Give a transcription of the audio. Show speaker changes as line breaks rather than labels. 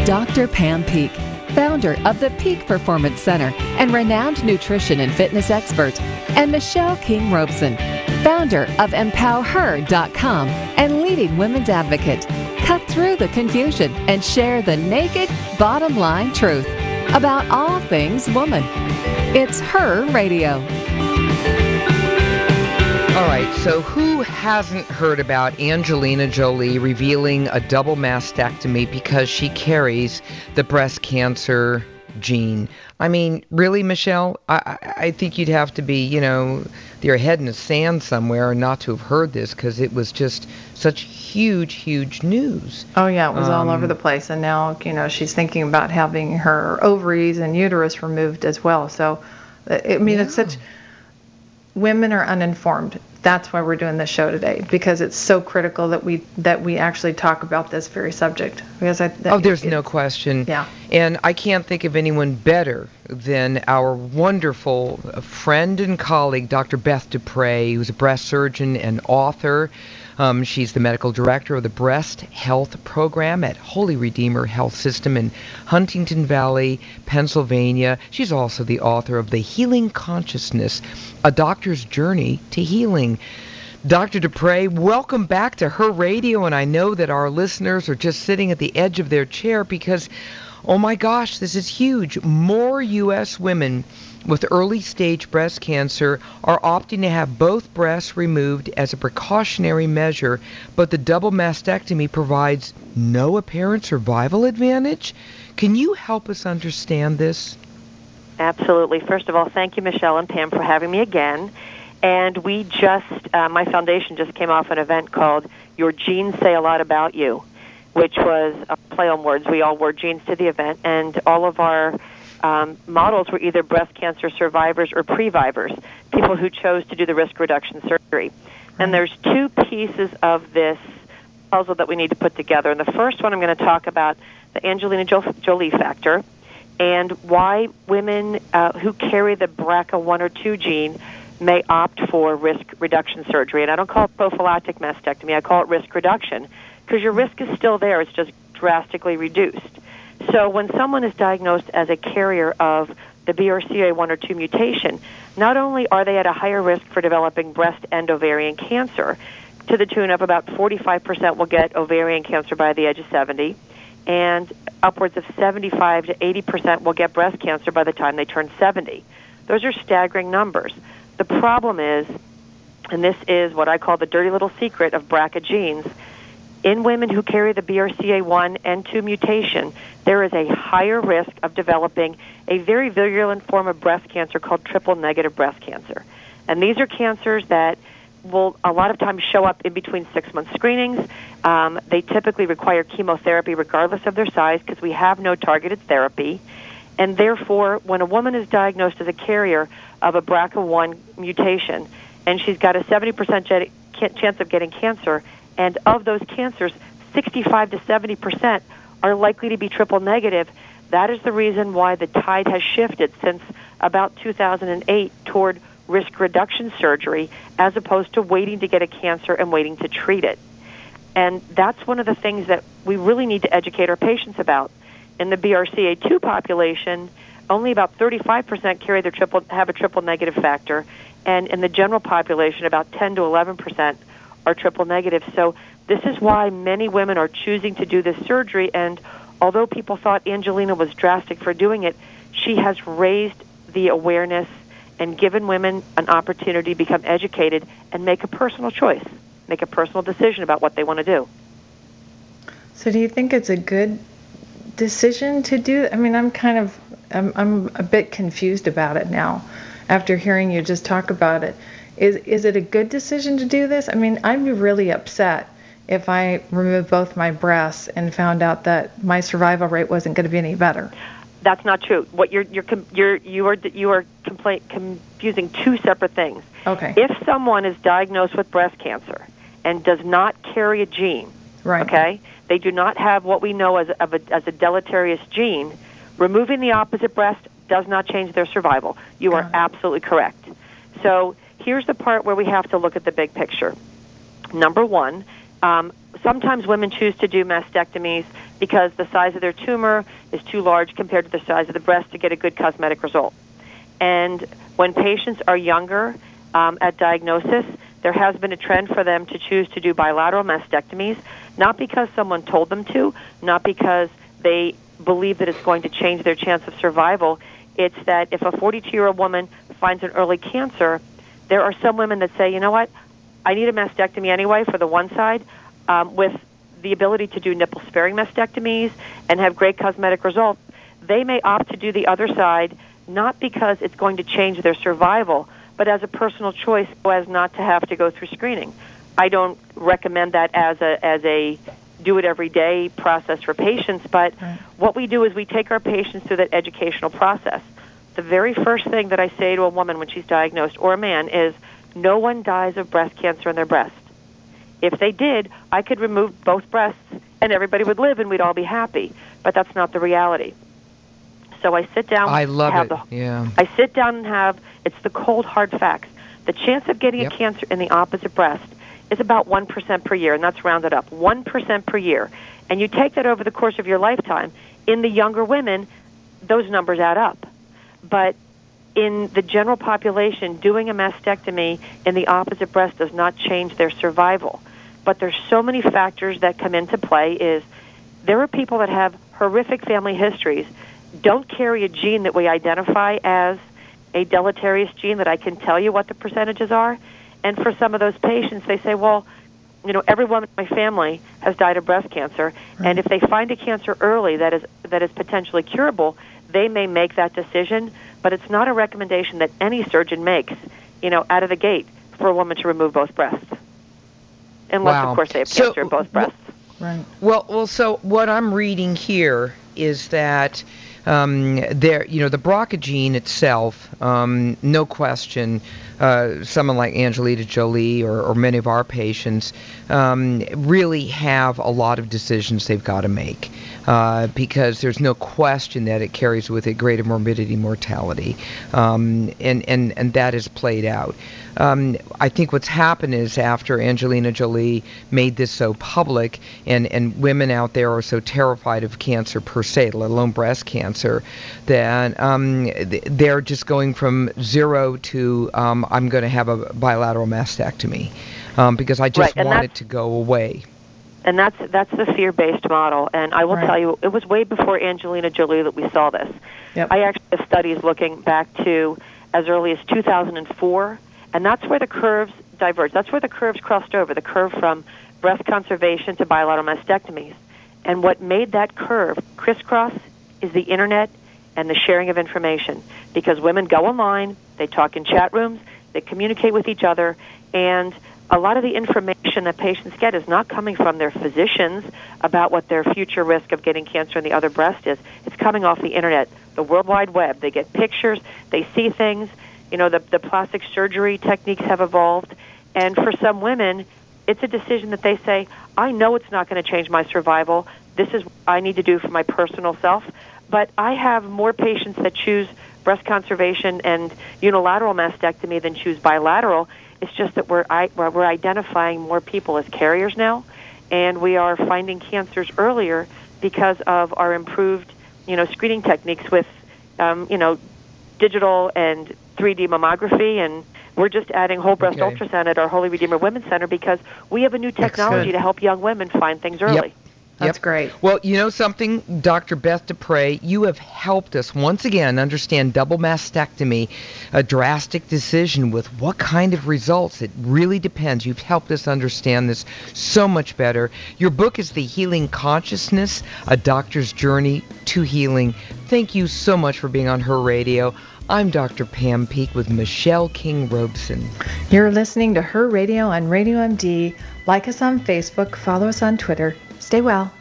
Dr. Pam Peak, founder of the Peak Performance Center and renowned nutrition and fitness expert, and Michelle King Robeson, founder of EmpowerHer.com and leading women's advocate. Cut through the confusion and share the naked, bottom line truth about all things woman. It's Her Radio.
All right, so who hasn't heard about Angelina Jolie revealing a double mastectomy because she carries the breast cancer gene? I mean, really, Michelle? I think you'd have to be, your head in the sand somewhere not to have heard this, because it was just such huge news.
Oh, yeah, it was all over the place. And now, she's thinking about having her ovaries and uterus removed as well. So, it's such... Women are uninformed. That's why we're doing this show today, because it's so critical that we actually talk about this very subject. Because
there's no question.
Yeah.
And I can't think of anyone better than our wonderful friend and colleague, Dr. Beth Dupre, who's a breast surgeon and author. She's the medical director of the Breast Health Program at Holy Redeemer Health System in Huntington Valley, Pennsylvania. She's also the author of The Healing Consciousness, A Doctor's Journey to Healing. Dr. Dupre, welcome back to Her Radio, and I know that our listeners are just sitting at the edge of their chair because, oh my gosh, this is huge. More U.S. women with early-stage breast cancer are opting to have both breasts removed as a precautionary measure, but the double mastectomy provides no apparent survival advantage. Can you help us understand this?
Absolutely. First of all, thank you, Michelle and Pam, for having me again. And we my foundation just came off an event called Your Genes Say a Lot About You, which was a play on words. We all wore jeans to the event, and all of our models were either breast cancer survivors or previvors, people who chose to do the risk reduction surgery. And there's two pieces of this puzzle that we need to put together. And the first one, I'm going to talk about the Angelina Jolie factor and why women who carry the BRCA1 or 2 gene may opt for risk reduction surgery. And I don't call it prophylactic mastectomy. I call it risk reduction, because your risk is still there. It's just drastically reduced. So when someone is diagnosed as a carrier of the BRCA1 or 2 mutation, not only are they at a higher risk for developing breast and ovarian cancer, to the tune of about 45% will get ovarian cancer by the age of 70, and upwards of 75 to 80% will get breast cancer by the time they turn 70. Those are staggering numbers. The problem is, and this is what I call the dirty little secret of BRCA genes, in women who carry the BRCA1 and 2 mutation, there is a higher risk of developing a very virulent form of breast cancer called triple-negative breast cancer. And these are cancers that will a lot of times show up in between 6-month screenings. They typically require chemotherapy regardless of their size, because we have no targeted therapy. And therefore, when a woman is diagnosed as a carrier of a BRCA1 mutation, and she's got a 70% chance of getting cancer, and of those cancers, 65 to 70% are likely to be triple negative. That is the reason why the tide has shifted since about 2008 toward risk reduction surgery, as opposed to waiting to get a cancer and waiting to treat it. And that's one of the things that we really need to educate our patients about. In the BRCA2 population, only about 35% have a triple negative factor, and in the general population, about 10 to 11% are triple negative. So this is why many women are choosing to do this surgery, and although people thought Angelina was drastic for doing it, she has raised the awareness and given women an opportunity to become educated and make a personal choice, make a personal decision about what they want to do.
So do you think it's a good decision to do? I mean, I'm a bit confused about it now after hearing you just talk about it. Is it a good decision to do this? I mean, I'd be really upset if I removed both my breasts and found out that my survival rate wasn't going to be any better.
That's not true. What you are confusing two separate things.
Okay.
If someone is diagnosed with breast cancer and does not carry a gene,
right?
Okay, they do not have what we know as a deleterious gene. Removing the opposite breast does not change their survival. You are absolutely correct. So here's the part where we have to look at the big picture. Number one, Sometimes women choose to do mastectomies because the size of their tumor is too large compared to the size of the breast to get a good cosmetic result. And when patients are younger at diagnosis, there has been a trend for them to choose to do bilateral mastectomies, not because someone told them to, not because they believe that it's going to change their chance of survival. It's that if a 42-year-old woman finds an early cancer, there are some women that say, you know what, I need a mastectomy anyway for the one side, with the ability to do nipple-sparing mastectomies and have great cosmetic results. They may opt to do the other side, not because it's going to change their survival, but as a personal choice so as not to have to go through screening. I don't recommend that as a do-it-every-day process for patients, but what we do is we take our patients through that educational process. The very first thing that I say to a woman when she's diagnosed, or a man, is no one dies of breast cancer in their breast. If they did, I could remove both breasts and everybody would live and we'd all be happy. But that's not the reality. So I sit down.
I love it.
I sit down and have, it's the cold, hard facts. The chance of getting a cancer in the opposite breast is about 1% per year, and that's rounded up, 1% per year. And you take that over the course of your lifetime. In the younger women, those numbers add up. But in the general population, doing a mastectomy in the opposite breast does not change their survival. But there's so many factors that come into play. Is there are people that have horrific family histories, don't carry a gene that we identify as a deleterious gene that I can tell you what the percentages are. And for some of those patients, they say, well, you know, every woman in my family has died of breast cancer, and if they find a cancer early that is potentially curable, they may make that decision, but it's not a recommendation that any surgeon makes, you know, out of the gate for a woman to remove both breasts. Unless, of course, they have cancer in both breasts.
Well, so what I'm reading here is that the BRCA gene itself, no question, someone like Angelina Jolie or many of our patients really have a lot of decisions they've got to make because there's no question that it carries with it greater morbidity, mortality, and that is played out. I think what's happened is after Angelina Jolie made this so public and women out there are so terrified of cancer per se, let alone breast cancer, that they're just going from zero to I'm going to have a bilateral mastectomy because I just want it to go away.
And that's the fear-based model. And I will tell you, it was way before Angelina Jolie that we saw this. I actually have studies looking back to as early as 2004. And that's where the curves diverged. That's where the curves crossed over, the curve from breast conservation to bilateral mastectomies. And what made that curve crisscross is the Internet and the sharing of information. Because women go online, they talk in chat rooms, they communicate with each other, and a lot of the information that patients get is not coming from their physicians about what their future risk of getting cancer in the other breast is. It's coming off the Internet, the World Wide Web. They get pictures, they see things. You know, the plastic surgery techniques have evolved. And for some women, it's a decision that they say, I know it's not going to change my survival. This is what I need to do for my personal self. But I have more patients that choose breast conservation and unilateral mastectomy than choose bilateral. It's just that we're identifying more people as carriers now, and we are finding cancers earlier because of our improved, screening techniques with, digital and 3D mammography, and we're just adding whole breast ultrasound at our Holy Redeemer Women's Center because we have a new technology to help young women find things early.
That's great.
Well, you know something, Dr. Beth Dupre, you have helped us once again understand double mastectomy, a drastic decision with what kind of results. It really depends. You've helped us understand this so much better. Your book is The Healing Consciousness, A Doctor's Journey to Healing. Thank you so much for being on Her Radio. I'm Dr. Pam Peeke with Michelle King Robeson.
You're listening to Her Radio on Radio MD. Like us on Facebook, follow us on Twitter. Stay well.